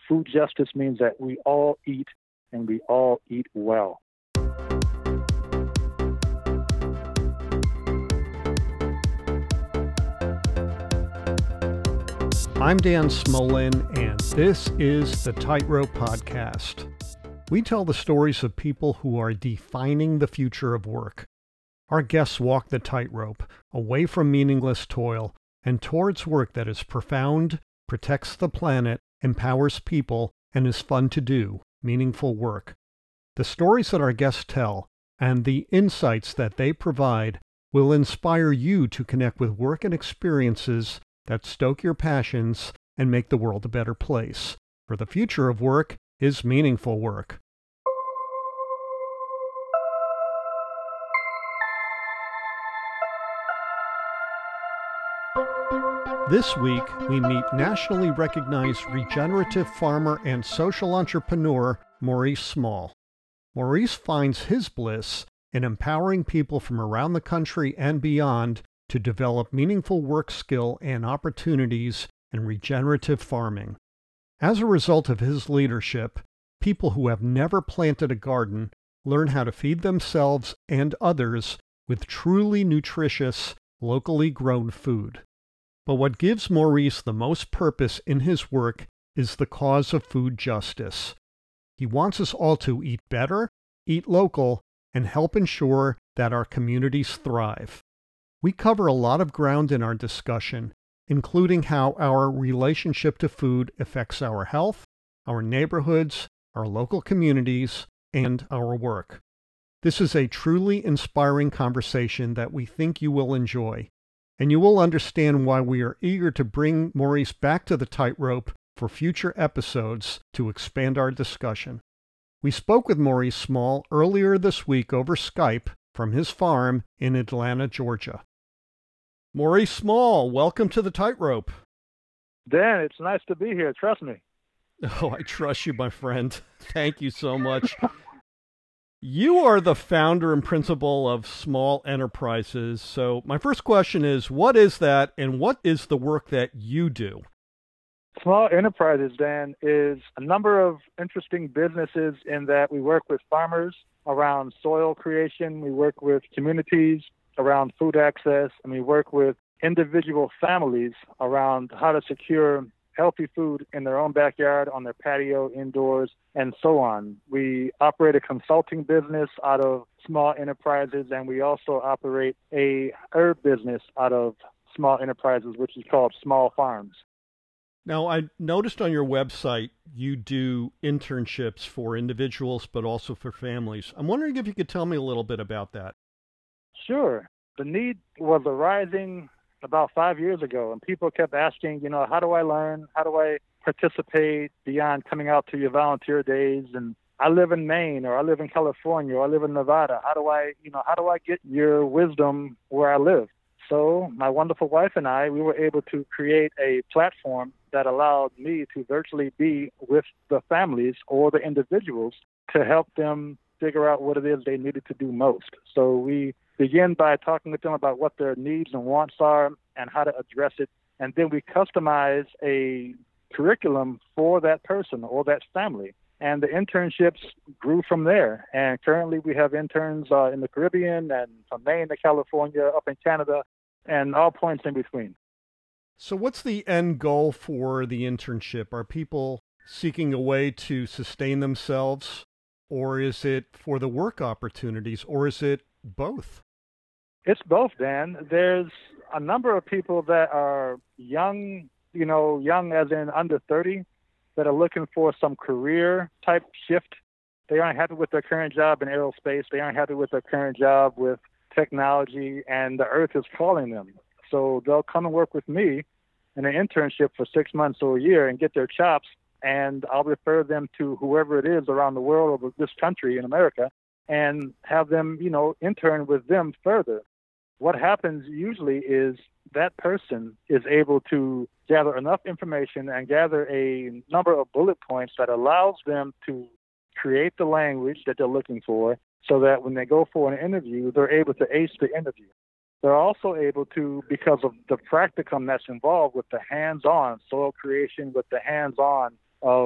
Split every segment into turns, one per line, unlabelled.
Food justice means that we all eat and we all eat well.
I'm Dan Smolin, and this is the Tightrope Podcast. We tell the stories of people who are defining the future of work. Our guests walk the tightrope, away from meaningless toil, and towards work that is profound, protects the planet, empowers people, and is fun to do, meaningful work. The stories that our guests tell, and the insights that they provide, will inspire you to connect with work and experiences that stoke your passions and make the world a better place. For the future of work is meaningful work. This week, we meet nationally recognized regenerative farmer and social entrepreneur Maurice Small. Maurice finds his bliss in empowering people from around the country and beyond to develop meaningful work skill and opportunities in regenerative farming. As a result of his leadership, people who have never planted a garden learn how to feed themselves and others with truly nutritious, locally grown food. But what gives Maurice the most purpose in his work is the cause of food justice. He wants us all to eat better, eat local, and help ensure that our communities thrive. We cover a lot of ground in our discussion, including how our relationship to food affects our health, our neighborhoods, our local communities, and our work. This is a truly inspiring conversation that we think you will enjoy, and you will understand why we are eager to bring Maurice back to the tightrope for future episodes to expand our discussion. We spoke with Maurice Small earlier this week over Skype from his farm in Atlanta, Georgia. Maurice Small, welcome to the Tightrope.
Dan, it's nice to be here. Trust me.
Oh, I trust you, my friend. Thank you so much. You are the founder and principal of Small Enterprises. So my first question is, what is that, and what is the work that you do?
Small Enterprises, Dan, is a number of interesting businesses in that we work with farmers around soil creation, we work with communities around food access, and we work with individual families around how to secure healthy food in their own backyard, on their patio, indoors, and so on. We operate a consulting business out of Small Enterprises, and we also operate a herb business out of Small Enterprises, which is called Small Farms.
Now, I noticed on your website you do internships for individuals, but also for families. I'm wondering if you could tell me a little bit about that.
Sure. The need was arising about 5 years ago, and people kept asking, how do I learn? How do I participate beyond coming out to your volunteer days? And I live in Maine, or I live in California, or I live in Nevada. How do I get your wisdom where I live? So my wonderful wife and I, we were able to create a platform that allowed me to virtually be with the families or the individuals to help them figure out what it is they needed to do most. So we begin by talking with them about what their needs and wants are and how to address it. And then we customize a curriculum for that person or that family. And the internships grew from there. And currently we have interns in the Caribbean and from Maine to California, up in Canada, and all points in between.
So what's the end goal for the internship? Are people seeking a way to sustain themselves, or is it for the work opportunities, or is it both?
It's both, Dan. There's a number of people that are young, young as in under 30, that are looking for some career type shift. They aren't happy with their current job in aerospace. They aren't happy with their current job with technology, and the earth is calling them. So they'll come and work with me in an internship for 6 months or a year and get their chops, and I'll refer them to whoever it is around the world or this country in America and have them, intern with them further. What happens usually is that person is able to gather enough information and gather a number of bullet points that allows them to create the language that they're looking for so that when they go for an interview, they're able to ace the interview. They're also able to, because of the practicum that's involved with the hands-on soil creation, with the hands-on of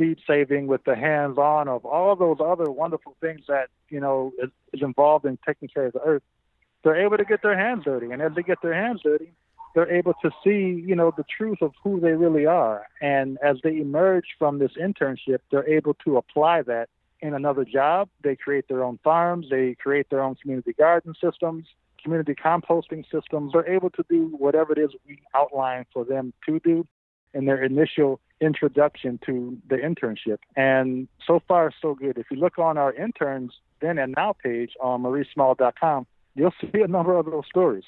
seed saving, with the hands-on of all those other wonderful things that, is involved in taking care of the earth, they're able to get their hands dirty. And as they get their hands dirty, they're able to see, the truth of who they really are. And as they emerge from this internship, they're able to apply that in another job. They create their own farms. They create their own community garden systems, community composting systems. They're able to do whatever it is we outline for them to do in their initial introduction to the internship. And so far, so good. If you look on our interns then and now page on mauriesmall.com, you'll see a number of those stories.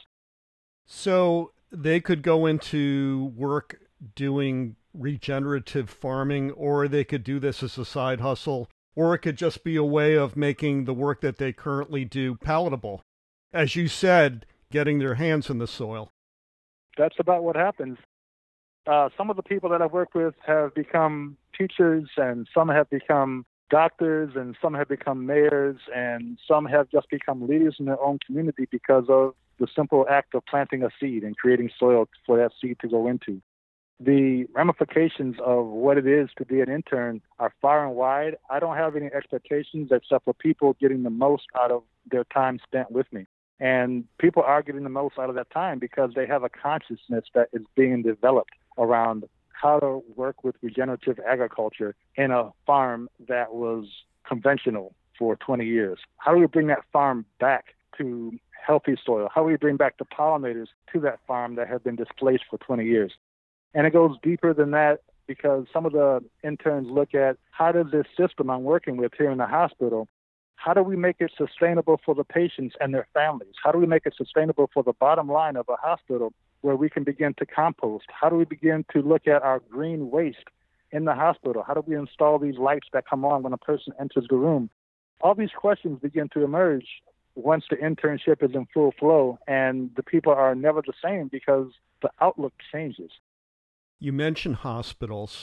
So they could go into work doing regenerative farming, or they could do this as a side hustle, or it could just be a way of making the work that they currently do palatable. As you said, getting their hands in the soil.
That's about what happens. Some of the people that I've worked with have become teachers, and some have become doctors, and some have become mayors, and some have just become leaders in their own community because of the simple act of planting a seed and creating soil for that seed to go into. The ramifications of what it is to be an intern are far and wide. I don't have any expectations except for people getting the most out of their time spent with me. And people are getting the most out of that time because they have a consciousness that is being developed around how to work with regenerative agriculture in a farm that was conventional for 20 years. How do we bring that farm back to healthy soil? How do we bring back the pollinators to that farm that have been displaced for 20 years? And it goes deeper than that, because some of the interns look at, how does this system I'm working with here in the hospital, how do we make it sustainable for the patients and their families? How do we make it sustainable for the bottom line of a hospital where we can begin to compost? How do we begin to look at our green waste in the hospital? How do we install these lights that come on when a person enters the room? All these questions begin to emerge once the internship is in full flow, and the people are never the same because the outlook changes.
You mentioned hospitals.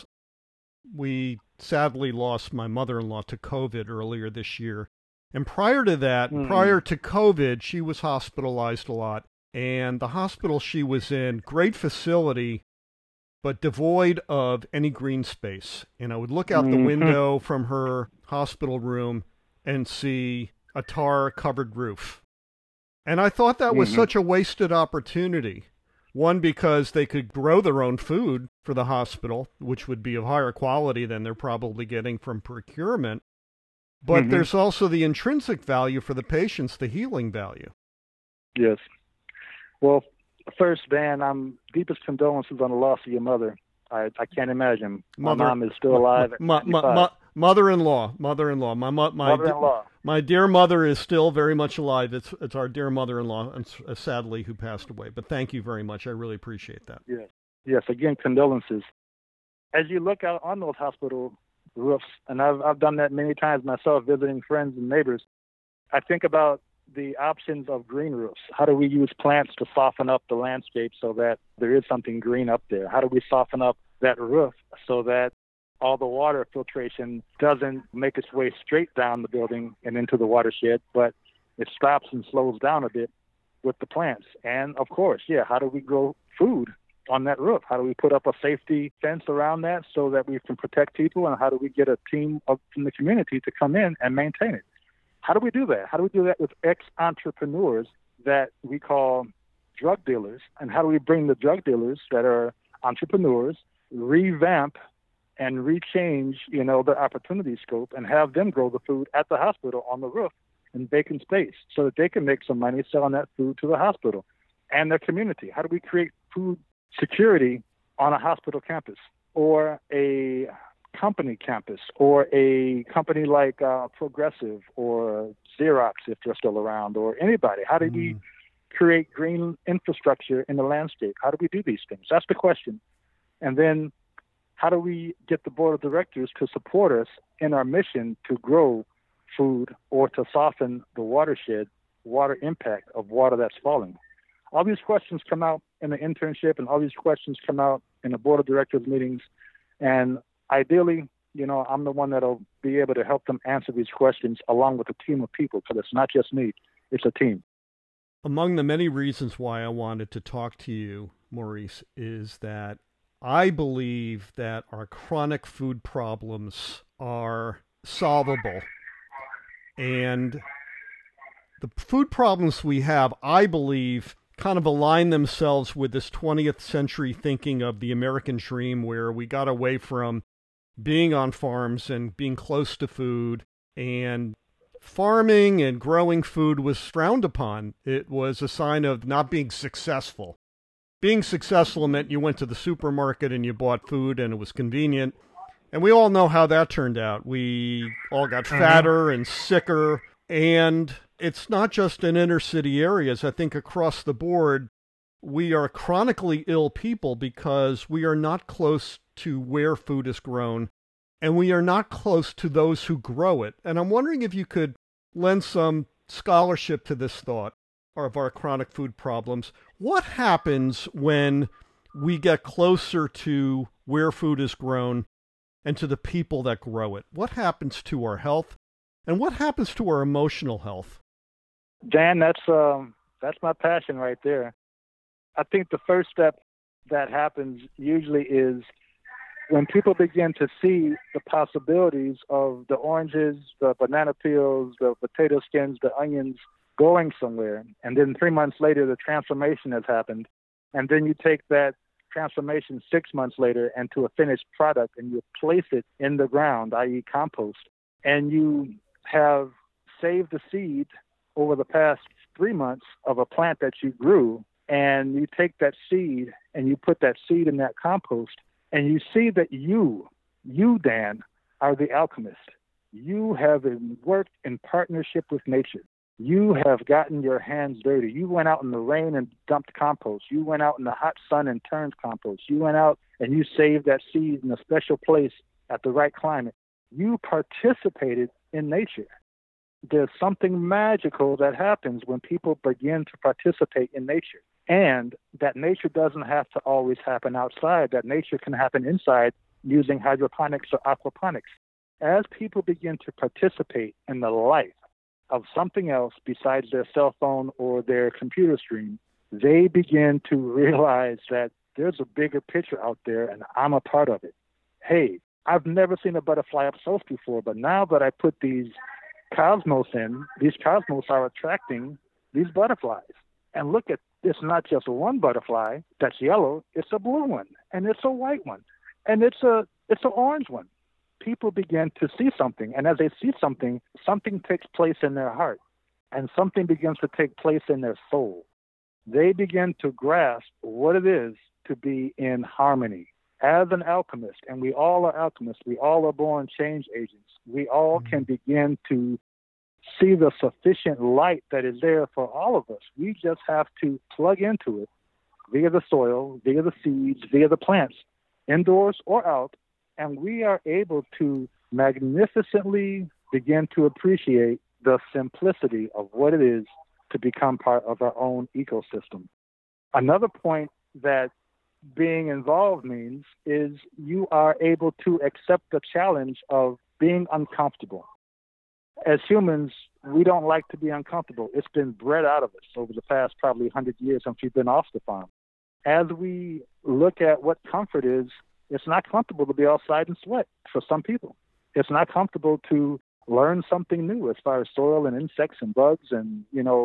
We sadly lost my mother-in-law to COVID earlier this year. And prior to that, prior to COVID, she was hospitalized a lot. And the hospital she was in, great facility, but devoid of any green space. And I would look out the window from her hospital room and see a tar-covered roof. And I thought that was such a wasted opportunity. One, because they could grow their own food for the hospital, which would be of higher quality than they're probably getting from procurement. But there's also the intrinsic value for the patients, the healing value. Yes.
Well, first, Dan, deepest condolences on the loss of your mother. I can't imagine. My mom is still alive.
Mother-in-law. My dear mother is still very much alive. It's our dear mother-in-law, sadly, who passed away. But thank you very much. I really appreciate that.
Yes. Again, condolences. As you look out on those hospital roofs, and I've done that many times myself, visiting friends and neighbors, I think about the options of green roofs. How do we use plants to soften up the landscape so that there is something green up there? How do we soften up that roof so that all the water filtration doesn't make its way straight down the building and into the watershed, but it stops and slows down a bit with the plants? And of course, how do we grow food on that roof? How do we put up a safety fence around that so that we can protect people? And how do we get a team from the community to come in and maintain it? How do we do that? How do we do that with ex-entrepreneurs that we call drug dealers? And how do we bring the drug dealers that are entrepreneurs, revamp and rechange, their opportunity scope, and have them grow the food at the hospital on the roof in vacant space so that they can make some money selling that food to the hospital and their community? How do we create food security on a hospital campus or a company campus or a company like Progressive or Xerox, if they're still around, or anybody? How do we create green infrastructure in the landscape? How do we do these things? That's the question. And then how do we get the board of directors to support us in our mission to grow food or to soften the watershed, water impact of water that's falling? All these questions come out in the internship, and all these questions come out in the board of directors meetings. And ideally, I'm the one that'll be able to help them answer these questions along with a team of people, because it's not just me, it's a team.
Among the many reasons why I wanted to talk to you, Maurice, is that I believe that our chronic food problems are solvable. And the food problems we have, I believe, kind of align themselves with this 20th century thinking of the American dream, where we got away from being on farms and being close to food, and farming and growing food was frowned upon. It was a sign of not being successful. Being successful meant you went to the supermarket and you bought food and it was convenient. And we all know how that turned out. We all got fatter and sicker. And it's not just in inner city areas. I think across the board, we are chronically ill people because we are not close to where food is grown, and we are not close to those who grow it. And I'm wondering if you could lend some scholarship to this thought of our chronic food problems. What happens when we get closer to where food is grown and to the people that grow it? What happens to our health, and what happens to our emotional health?
Dan, that's my passion right there. I think the first step that happens usually is when people begin to see the possibilities of the oranges, the banana peels, the potato skins, the onions going somewhere, and then 3 months later the transformation has happened, and then you take that transformation 6 months later into a finished product and you place it in the ground, i.e. compost, and you have saved the seed over the past 3 months of a plant that you grew, and you take that seed and you put that seed in that compost, and you see that you, Dan, are the alchemist. You have worked in partnership with nature. You have gotten your hands dirty. You went out in the rain and dumped compost. You went out in the hot sun and turned compost. You went out and you saved that seed in a special place at the right climate. You participated in nature. There's something magical that happens when people begin to participate in nature. And that nature doesn't have to always happen outside. That nature can happen inside using hydroponics or aquaponics. As people begin to participate in the life of something else besides their cell phone or their computer screen, they begin to realize that there's a bigger picture out there and I'm a part of it. Hey, I've never seen a butterfly up close before, but now that I put these cosmos in, these cosmos are attracting these butterflies. And look at, it's not just one butterfly that's yellow, it's a blue one, and it's a white one, and it's an orange one. People begin to see something, and as they see something, something takes place in their heart, and something begins to take place in their soul. They begin to grasp what it is to be in harmony. As an alchemist, and we all are alchemists, we all are born change agents, we all can begin to see the sufficient light that is there for all of us. We just have to plug into it via the soil, via the seeds, via the plants, indoors or out, and we are able to magnificently begin to appreciate the simplicity of what it is to become part of our own ecosystem. Another point that being involved means is you are able to accept the challenge of being uncomfortable. As humans, we don't like to be uncomfortable. It's been bred out of us over the past probably 100 years since we've been off the farm. As we look at what comfort is, it's not comfortable to be outside and sweat for some people. It's not comfortable to learn something new as far as soil and insects and bugs and,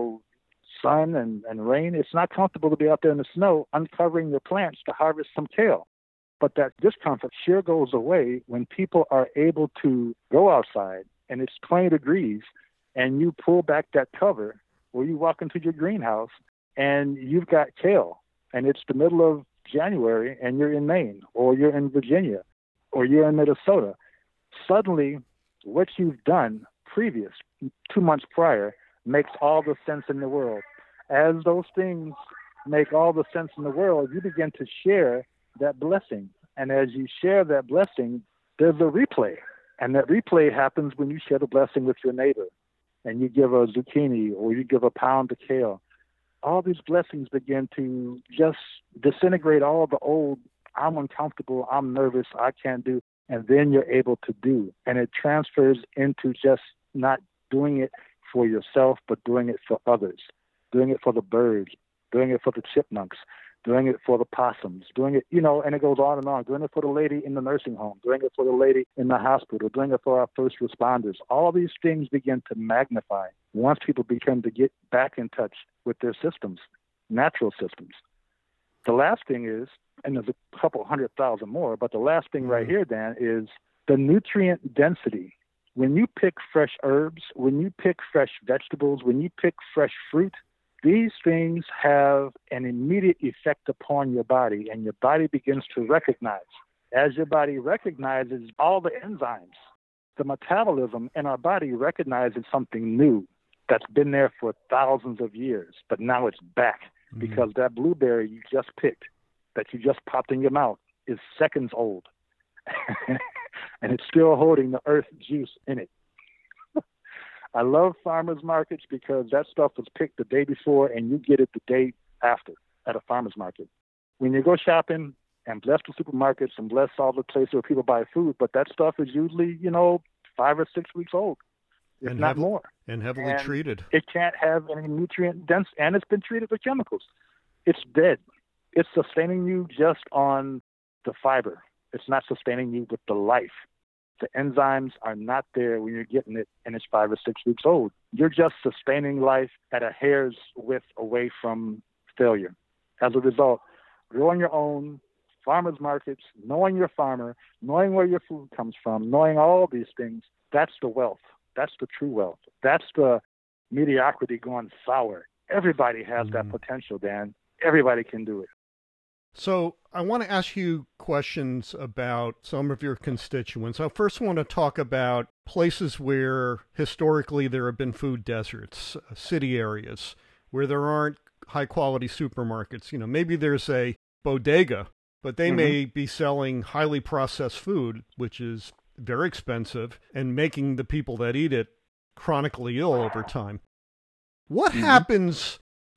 sun and rain. It's not comfortable to be out there in the snow uncovering your plants to harvest some kale. But that discomfort sure goes away when people are able to go outside and it's 20 degrees and you pull back that cover or you walk into your greenhouse and you've got kale and it's the middle of January and you're in Maine or you're in Virginia or you're in Minnesota. Suddenly, what you've done previous, 2 months prior, makes all the sense in the world. As those things make all the sense in the world, you begin to share that blessing. And as you share that blessing, there's a replay. And that replay happens when you share the blessing with your neighbor and you give a zucchini or you give a pound of kale. All these blessings begin to just disintegrate all the old, I'm uncomfortable, I'm nervous, I can't do, and then you're able to do. And it transfers into just not doing it for yourself, but doing it for others, doing it for the birds, doing it for the chipmunks, doing it for the possums, doing it, and it goes on and on, doing it for the lady in the nursing home, doing it for the lady in the hospital, doing it for our first responders. All these things begin to magnify once people begin to get back in touch with their systems, natural systems. The last thing is, and there's a couple 100,000 more, but the last thing right here, Dan, is the nutrient density. When you pick fresh herbs, when you pick fresh vegetables, when you pick fresh fruit, these things have an immediate effect upon your body, and your body begins to recognize. As your body recognizes all the enzymes, the metabolism in our body recognizes something new that's been there for thousands of years, but now it's back because that blueberry you just picked, that you just popped in your mouth, is seconds old. And it's still holding the earth juice in it. I love farmers markets because that stuff was picked the day before and you get it the day after at a farmer's market. When you go shopping, and bless the supermarkets and bless all the places where people buy food, but that stuff is usually, 5 or 6 weeks old, if not more.
And heavily treated.
It can't have any nutrient dense, and it's been treated with chemicals. It's dead. It's sustaining you just on the fiber. It's not sustaining you with the life. The enzymes are not there when you're getting it and it's 5 or 6 weeks old. You're just sustaining life at a hair's width away from failure. As a result, growing your own, farmers markets, knowing your farmer, knowing where your food comes from, knowing all these things, that's the wealth. That's the true wealth. That's the mediocrity going sour. Everybody has that potential, Dan. Everybody can do it.
So I want to ask you questions about some of your constituents. I first want to talk about places where historically there have been food deserts, city areas, where there aren't high-quality supermarkets. Maybe there's a bodega, but they may be selling highly processed food, which is very expensive, and making the people that eat it chronically ill over time. What happens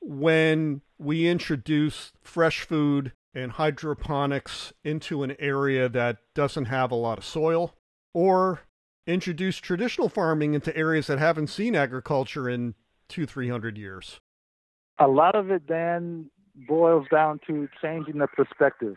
when we introduce fresh food and hydroponics into an area that doesn't have a lot of soil, or introduce traditional farming into areas that haven't seen agriculture in 200-300 years?
A lot of it then boils down to changing the perspective.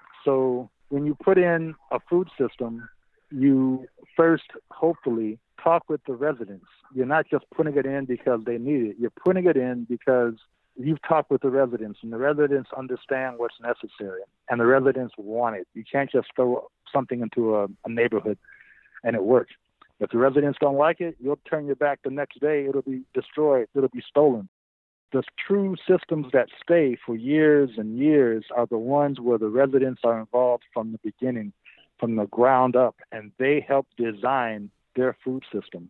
So when you put in a food system, you first hopefully talk with the residents. You're not just putting it in because they need it. You're putting it in because you've talked with the residents, and the residents understand what's necessary, and the residents want it. You can't just throw something into a neighborhood and it works. If the residents don't like it, you'll turn your back the next day. It'll be destroyed. It'll be stolen. The true systems that stay for years and years are the ones where the residents are involved from the beginning, from the ground up, and they help design their food system.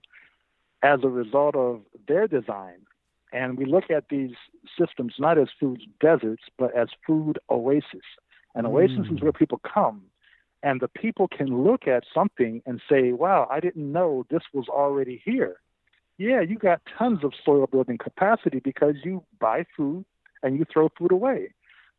As a result of their design, and we look at these systems not as food deserts, but as food oases. An oasis is where people come, and the people can look at something and say, wow, I didn't know this was already here. Yeah, you got tons of soil building capacity because you buy food and you throw food away.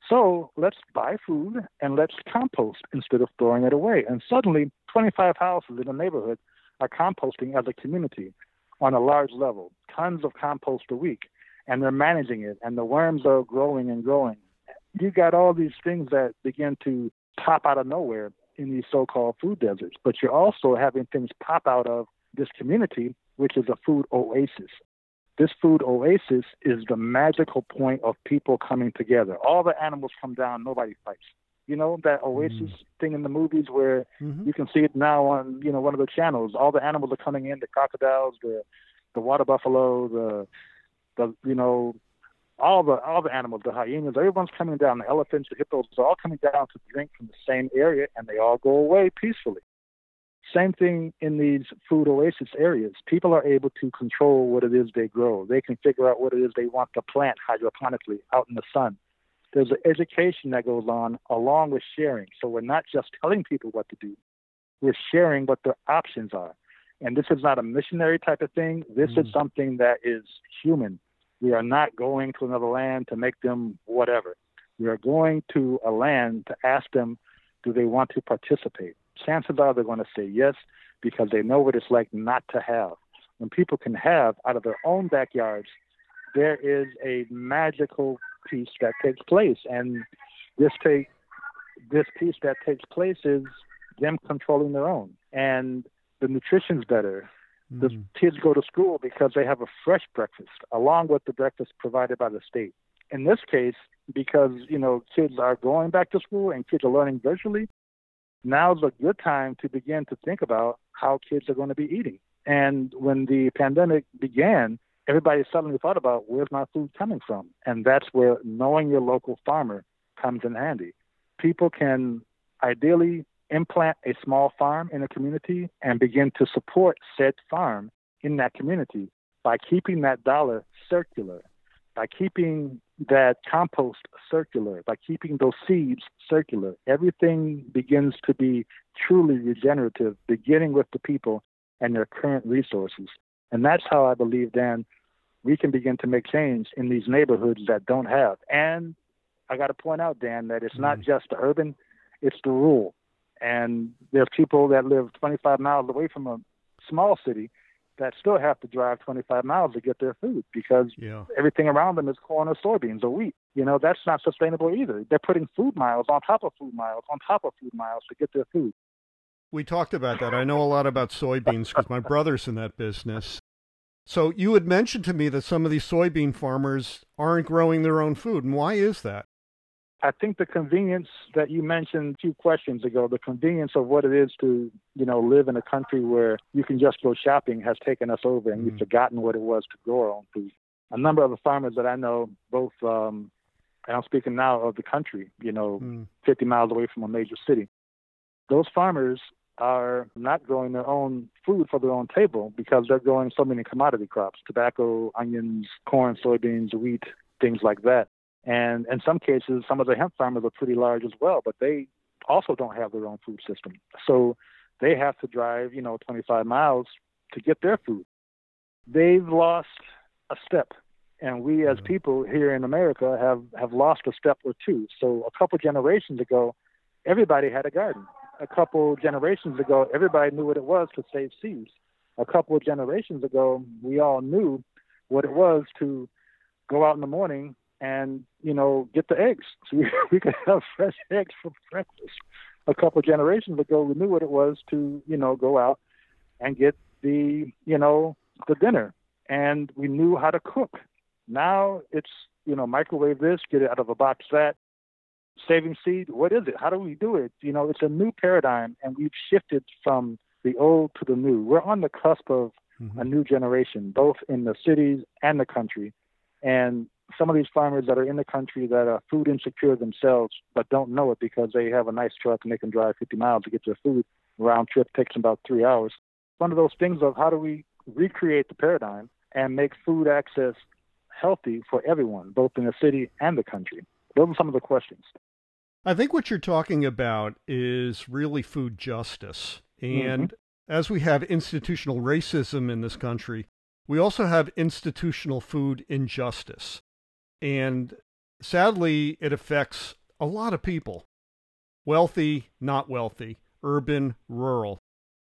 So let's buy food and let's compost instead of throwing it away. And suddenly 25 houses in a neighborhood are composting as a community on a large level, tons of compost a week, and they're managing it, and the worms are growing and growing. You got all these things that begin to pop out of nowhere in these so-called food deserts, but you're also having things pop out of this community, which is a food oasis. This food oasis is the magical point of people coming together. All the animals come down, nobody fights. That oasis thing in the movies where you can see it now on, one of the channels. All the animals are coming in, the crocodiles, the water buffalo, all the animals, the hyenas, everyone's coming down, the elephants, the hippos, they're all coming down to drink from the same area, and they all go away peacefully. Same thing in these food oasis areas. People are able to control what it is they grow. They can figure out what it is they want to plant hydroponically out in the sun. There's an education that goes on along with sharing. So we're not just telling people what to do. We're sharing what their options are. And this is not a missionary type of thing. This is something that is human. We are not going to another land to make them whatever. We are going to a land to ask them, do they want to participate? Chances are they're going to say yes, because they know what it's like not to have. When people can have out of their own backyards, there is a magical piece that takes place. And This piece that takes place is them controlling their own, and the nutrition's better. The kids go to school because they have a fresh breakfast along with the breakfast provided by the state. In this case, because, kids are going back to school and kids are learning virtually, now's a good time to begin to think about how kids are going to be eating. And when the pandemic began, everybody suddenly thought about, where's my food coming from? And that's where knowing your local farmer comes in handy. People can ideally implant a small farm in a community and begin to support said farm in that community by keeping that dollar circular, by keeping that compost circular, by keeping those seeds circular. Everything begins to be truly regenerative, beginning with the people and their current resources. And that's how I believe, Dan, we can begin to make change in these neighborhoods that don't have. And I got to point out, Dan, that it's not just the urban, it's the rural. And there's people that live 25 miles away from a small city that still have to drive 25 miles to get their food because everything around them is corn or soybeans or wheat. That's not sustainable either. They're putting food miles on top of food miles on top of food miles to get their food.
We talked about that. I know a lot about soybeans because my brother's in that business. So you had mentioned to me that some of these soybean farmers aren't growing their own food. And why is that?
I think the convenience that you mentioned a few questions ago, the convenience of what it is to, live in a country where you can just go shopping has taken us over and we've forgotten what it was to grow our own food. A number of the farmers that I know, both, and I'm speaking now of the country, 50 miles away from a major city, those farmers are not growing their own food for their own table because they're growing so many commodity crops, tobacco, onions, corn, soybeans, wheat, things like that. And in some cases, some of the hemp farmers are pretty large as well, but they also don't have their own food system. So they have to drive, 25 miles to get their food. They've lost a step. And we as people here in America have lost a step or two. So a couple generations ago, everybody had a garden. A couple generations ago, everybody knew what it was to save seeds. A couple of generations ago, we all knew what it was to go out in the morning and, get the eggs. So we could have fresh eggs for breakfast. A couple of generations ago, we knew what it was to, go out and get the dinner. And we knew how to cook. Now it's, microwave this, get it out of a box that. Saving seed, what is it? How do we do it? It's a new paradigm, and we've shifted from the old to the new. We're on the cusp of a new generation, both in the cities and the country. And some of these farmers that are in the country that are food insecure themselves, but don't know it because they have a nice truck and they can drive 50 miles to get their food. Round trip takes them about 3 hours. One of those things of how do we recreate the paradigm and make food access healthy for everyone, both in the city and the country? Those are some of the questions.
I think what you're talking about is really food justice. And as we have institutional racism in this country, we also have institutional food injustice. And sadly, it affects a lot of people. Wealthy, not wealthy, urban, rural.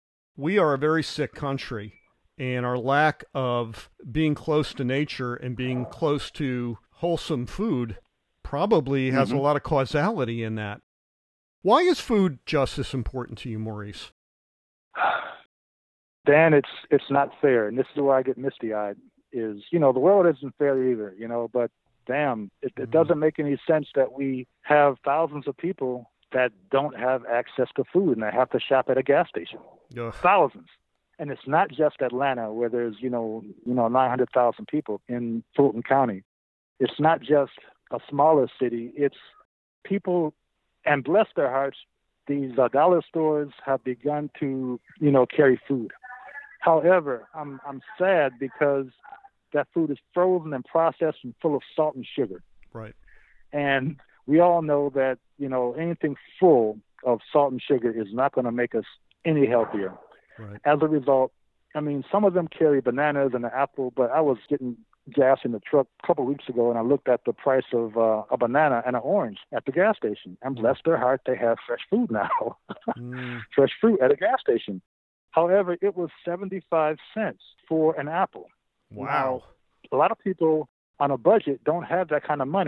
We are a very sick country, and our lack of being close to nature and being close to wholesome food probably has a lot of causality in that. Why is food justice important to you, Maurice?
Dan, it's not fair, and this is where I get misty-eyed, is, the world isn't fair either, but damn, it doesn't make any sense that we have thousands of people that don't have access to food and they have to shop at a gas station. Thousands. And it's not just Atlanta where there's, 900,000 people in Fulton County. It's not just a smaller city. It's people, and bless their hearts, these dollar stores have begun to, carry food. However, I'm sad because that food is frozen and processed and full of salt and sugar.
Right.
And we all know that, anything full of salt and sugar is not going to make us any healthier.
Right.
As a result, some of them carry bananas and an apple, but I was getting gas in the truck a couple of weeks ago, and I looked at the price of a banana and an orange at the gas station. And bless their heart, they have fresh food now. Fresh fruit at a gas station. However, it was 75 cents for an apple.
Wow.
Now, a lot of people on a budget don't have that kind of money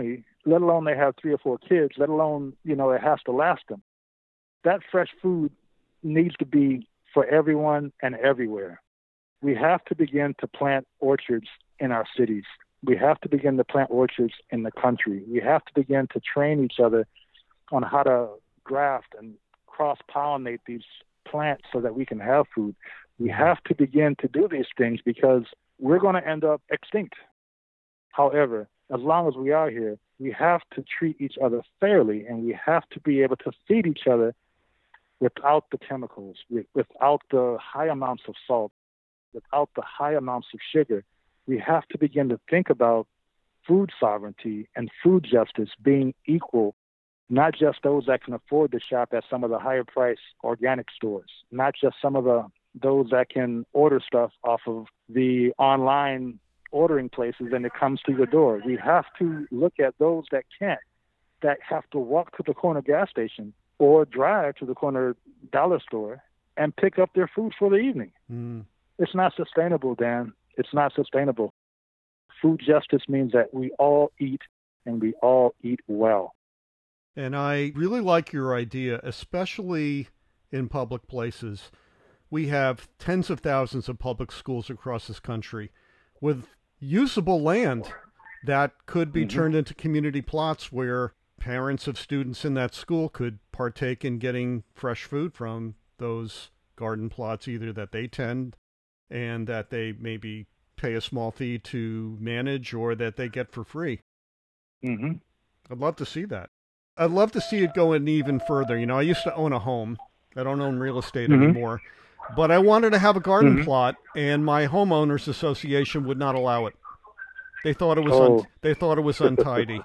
let alone they have 3 or 4 kids, let alone, it has to last them. That fresh food needs to be for everyone and everywhere. We have to begin to plant orchards in our cities. We have to begin to plant orchards in the country. We have to begin to train each other on how to graft and cross-pollinate these plants so that we can have food. We have to begin to do these things because we're going to end up extinct. However, as long as we are here, we have to treat each other fairly, and we have to be able to feed each other without the chemicals, without the high amounts of salt, without the high amounts of sugar. We have to begin to think about food sovereignty and food justice being equal, not just those that can afford to shop at some of the higher price organic stores, not just some of those that can order stuff off of the online ordering places and it comes to your door. We have to look at those that can't, that have to walk to the corner gas station or drive to the corner dollar store and pick up their food for the evening. It's not sustainable, Dan. It's not sustainable. Food justice means that we all eat and we all eat well.
And I really like your idea, especially in public places. We have tens of thousands of public schools across this country with usable land that could be turned into community plots where parents of students in that school could partake in getting fresh food from those garden plots, either that they tend and that they maybe pay a small fee to manage or that they get for free. I'd love to see that. I'd love to see it go in even further. I used to own a home. I don't own real estate anymore. But I wanted to have a garden plot, and my homeowners association would not allow it. They thought it was untidy.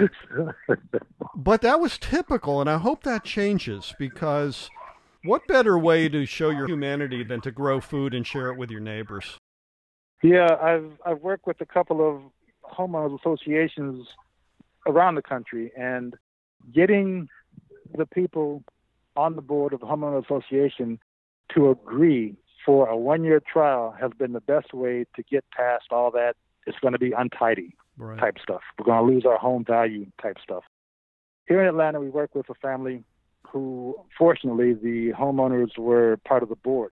But that was typical, and I hope that changes, because what better way to show your humanity than to grow food and share it with your neighbors?
Yeah, I've worked with a couple of homeowners associations around the country, and getting the people on the board of the homeowner association to agree for a 1-year trial has been the best way to get past all that it's going to be untidy type stuff. We're going to lose our home value type stuff. Here in Atlanta, we work with a family who, fortunately, the homeowners were part of the board.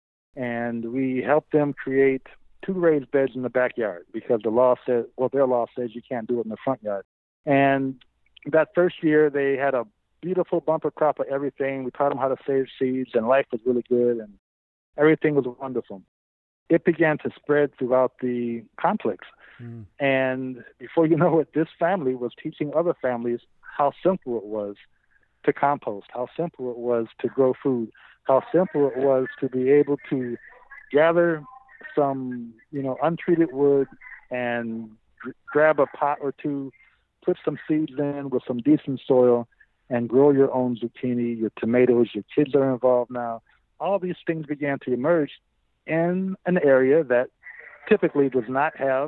And we helped them create 2 raised beds in the backyard because their law says you can't do it in the front yard. And that first year, they had a beautiful bumper crop of everything. We taught them how to save seeds, and life was really good, and everything was wonderful. It began to spread throughout the complex. And before you know it, this family was teaching other families how simple it was to compost, how simple it was to grow food, how simple it was to be able to gather some, untreated wood and grab a pot or 2, put some seeds in with some decent soil, and grow your own zucchini, your tomatoes. Your kids are involved now. All these things began to emerge in an area that typically does not have,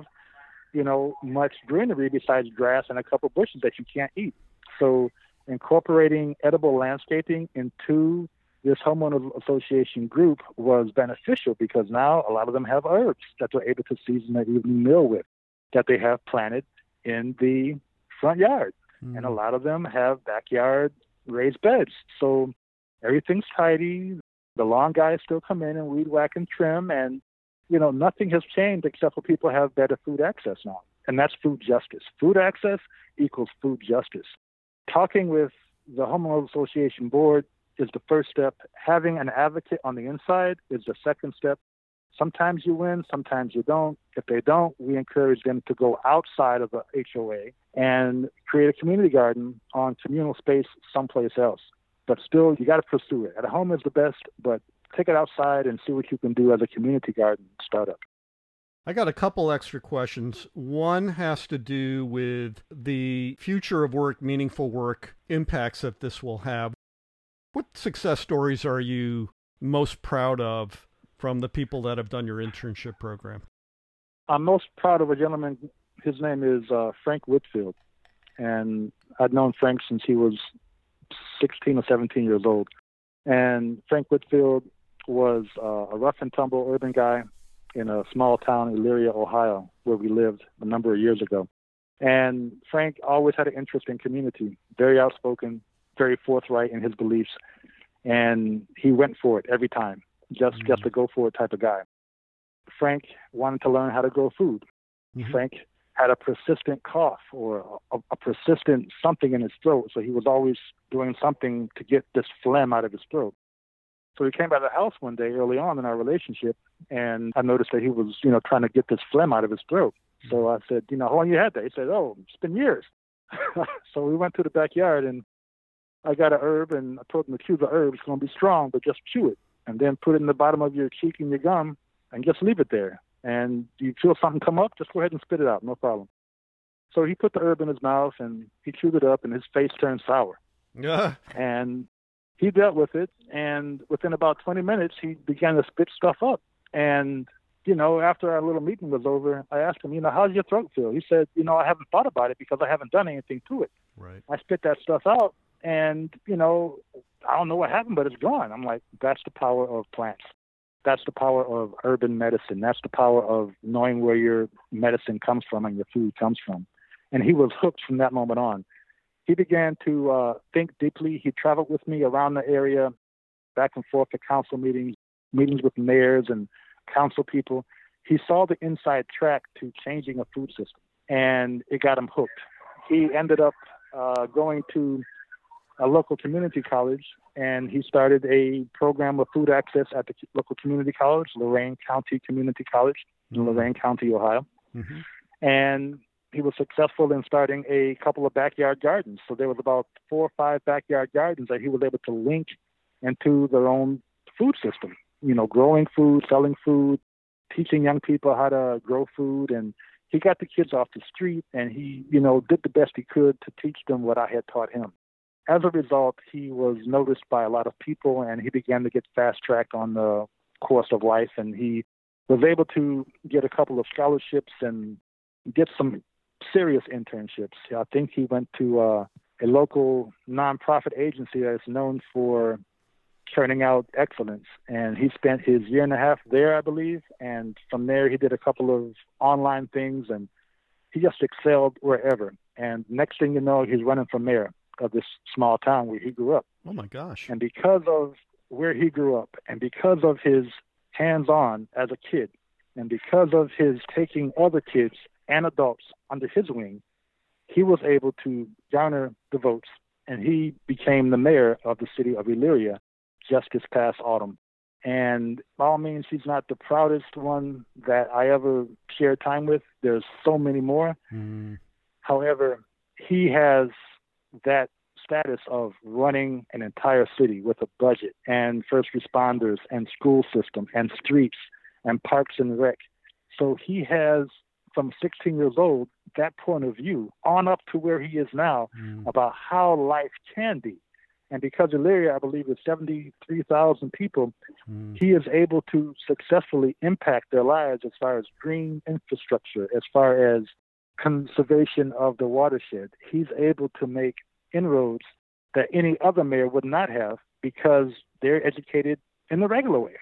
much greenery besides grass and a couple bushes that you can't eat. So incorporating edible landscaping into this homeowner association group was beneficial because now a lot of them have herbs that they're able to season their evening meal with that they have planted in the front yard. And a lot of them have backyard raised beds. So everything's tidy. The lawn guys still come in and weed whack and trim. And, nothing has changed except for people have better food access now. And that's food justice. Food access equals food justice. Talking with the homeowner association board is the first step. Having an advocate on the inside is the second step. Sometimes you win, sometimes you don't. If they don't, we encourage them to go outside of the HOA and create a community garden on communal space someplace else. But still, you got to pursue it. At home is the best, but take it outside and see what you can do as a community garden startup.
I got a couple extra questions. One has to do with the future of work, meaningful work, impacts that this will have. What success stories are you most proud of from the people that have done your internship program?
I'm most proud of a gentleman. His name is Frank Whitfield. And I'd known Frank since he was 16 or 17 years old. And Frank Whitfield was a rough and tumble urban guy in a small town in Elyria, Ohio, where we lived a number of years ago. And Frank always had an interest in community, very outspoken, very forthright in his beliefs. And he went for it every time, just a go for it type of guy. Frank wanted to learn how to grow food. Frank had a persistent cough or a persistent something in his throat. So he was always doing something to get this phlegm out of his throat. So he came by the house one day early on in our relationship, and I noticed that he was, trying to get this phlegm out of his throat. So I said, how long you had that? He said, oh, it's been years. So we went to the backyard, and I got an herb, and I told him to chew the herb. It's going to be strong, but just chew it. And then put it in the bottom of your cheek and your gum, and just leave it there. And you feel something come up, just go ahead and spit it out, no problem. So he put the herb in his mouth, and he chewed it up, and his face turned sour.
Yeah.
And he dealt with it, and within about 20 minutes, he began to spit stuff up. And, after our little meeting was over, I asked him, how's your throat feel? He said, I haven't thought about it because I haven't done anything to it.
Right.
I spit that stuff out, and, I don't know what happened, but it's gone. I'm like, that's the power of plants. That's the power of urban medicine. That's the power of knowing where your medicine comes from and your food comes from. And he was hooked from that moment on. He began to think deeply. He traveled with me around the area, back and forth to council meetings with mayors and council people. He saw the inside track to changing a food system, and it got him hooked. He ended up going to a local community college, and he started a program of food access at the local community college, Lorain County Community College in Lorain County, Ohio. And he was successful in starting a couple of backyard gardens. So there was about 4 or 5 backyard gardens that he was able to link into their own food system, growing food, selling food, teaching young people how to grow food. And he got the kids off the street, and he, did the best he could to teach them what I had taught him. As a result, he was noticed by a lot of people, and he began to get fast-tracked on the course of life. And he was able to get a couple of scholarships and get some serious internships. I think he went to a local nonprofit agency that is known for churning out excellence. And he spent his 1.5 years there, I believe. And from there, he did a couple of online things, and he just excelled wherever. And next thing you know, he's running for mayor of this small town where he grew up.
Oh, my gosh.
And because of where he grew up, and because of his hands-on as a kid, and because of his taking other kids and adults under his wing, he was able to garner the votes, and he became the mayor of the city of Elyria just this past autumn. And by all means, he's not the proudest one that I ever shared time with. There's so many more. However, he has that status of running an entire city with a budget and first responders and school system and streets and parks and rec. So he has, from 16 years old, that point of view on up to where he is now about how life can be. And because Elyria, I believe, is 73,000 people, he is able to successfully impact their lives as far as green infrastructure, as far as conservation of the watershed. He's able to make inroads that any other mayor would not have because they're educated in the regular way.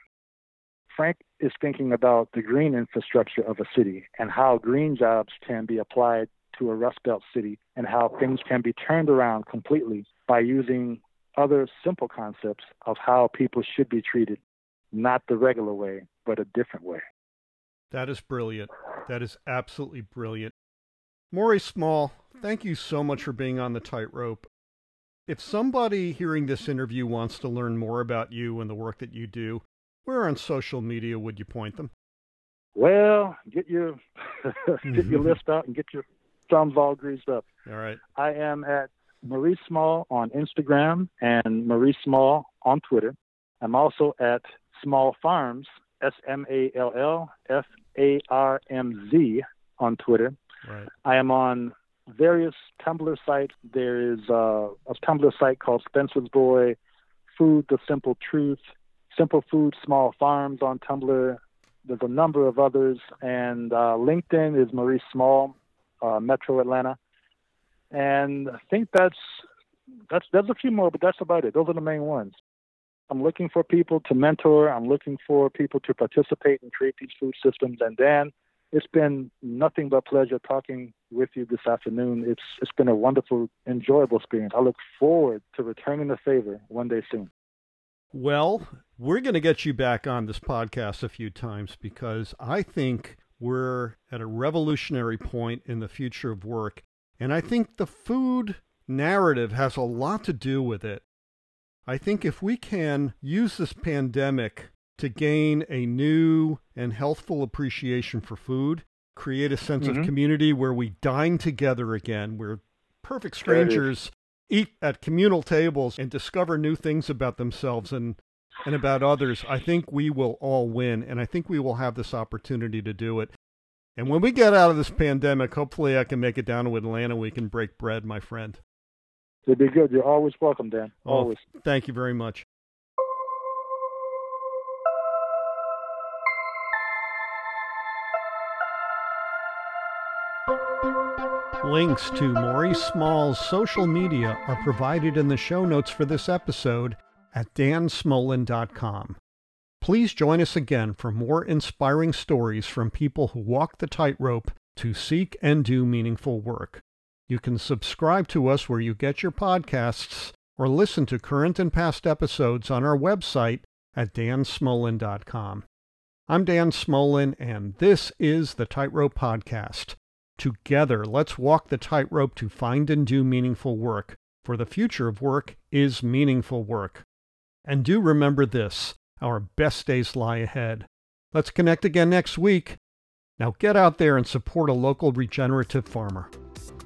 Frank is thinking about the green infrastructure of a city and how green jobs can be applied to a Rust Belt city and how things can be turned around completely by using other simple concepts of how people should be treated, not the regular way, but a different way.
That is brilliant. That is absolutely brilliant. Maurice Small, thank you so much for being on the Tightrope. If somebody hearing this interview wants to learn more about you and the work that you do, where on social media would you point them?
Well, get your get your list out and get your thumbs all greased up.
All right.
I am at Maurice Small on Instagram and Maurice Small on Twitter. I'm also at Small Farms, SmallFarmz on Twitter.
Right.
I am on various Tumblr sites. There is a Tumblr site called Spencer's Boy, Food, The Simple Truth, Simple Food, Small Farms on Tumblr. There's a number of others. And LinkedIn is Maurice Small, Metro Atlanta. And I think there's a few more, but that's about it. Those are the main ones. I'm looking for people to mentor. I'm looking for people to participate and create these food systems. And then It's been nothing but pleasure talking with you this afternoon. It's been a wonderful, enjoyable experience. I look forward to returning the favor one day soon.
Well, we're going to get you back on this podcast a few times because I think we're at a revolutionary point in the future of work. And I think the food narrative has a lot to do with it. I think if we can use this pandemic to gain a new and healthful appreciation for food, create a sense of community where we dine together again, where perfect strangers eat at communal tables and discover new things about themselves and about others, I think we will all win, and I think we will have this opportunity to do it. And when we get out of this pandemic, hopefully I can make it down to Atlanta. We can break bread, my friend.
It'd be good. You're always welcome, Dan. Always.
Thank you very much. Links to Maurice Small's social media are provided in the show notes for this episode at dansmolin.com. Please join us again for more inspiring stories from people who walk the tightrope to seek and do meaningful work. You can subscribe to us where you get your podcasts or listen to current and past episodes on our website at dansmolin.com. I'm Dan Smolin, and this is the Tightrope Podcast. Together, let's walk the tightrope to find and do meaningful work, for the future of work is meaningful work. And do remember this, our best days lie ahead. Let's connect again next week. Now get out there and support a local regenerative farmer.